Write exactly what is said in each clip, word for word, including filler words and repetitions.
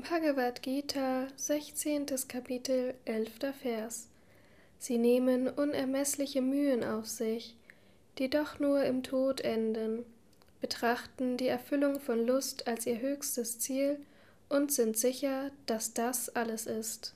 Bhagavad Gita, sechzehntes Kapitel, elfter Vers. Sie nehmen unermessliche Mühen auf sich, die doch nur im Tod enden, betrachten die Erfüllung von Lust als ihr höchstes Ziel und sind sicher, dass das alles ist.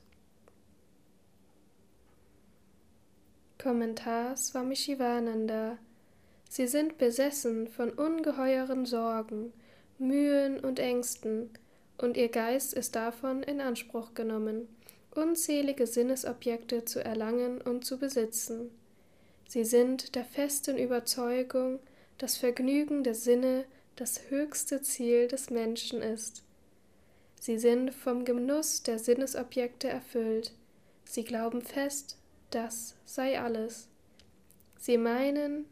Kommentar Swami Shivananda. Sie sind besessen von ungeheuren Sorgen, Mühen und Ängsten, und ihr Geist ist davon in Anspruch genommen, unzählige Sinnesobjekte zu erlangen und zu besitzen. Sie sind der festen Überzeugung, das Vergnügen der Sinne das höchste Ziel des Menschen ist. Sie sind vom Genuss der Sinnesobjekte erfüllt. Sie glauben fest, das sei alles. Sie meinen,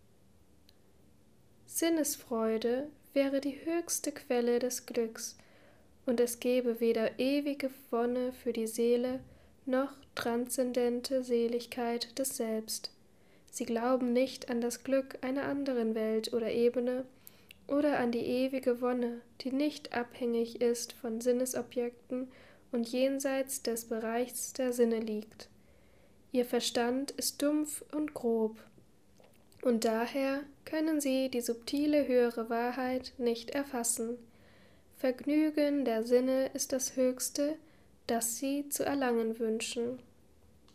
Sinnesfreude wäre die höchste Quelle des Glücks, und es gebe weder ewige Wonne für die Seele, noch transzendente Seligkeit des Selbst. Sie glauben nicht an das Glück einer anderen Welt oder Ebene oder an die ewige Wonne, die nicht abhängig ist von Sinnesobjekten und jenseits des Bereichs der Sinne liegt. Ihr Verstand ist dumpf und grob, und daher können sie die subtile höhere Wahrheit nicht erfassen. Vergnügen der Sinne ist das Höchste, das sie zu erlangen wünschen.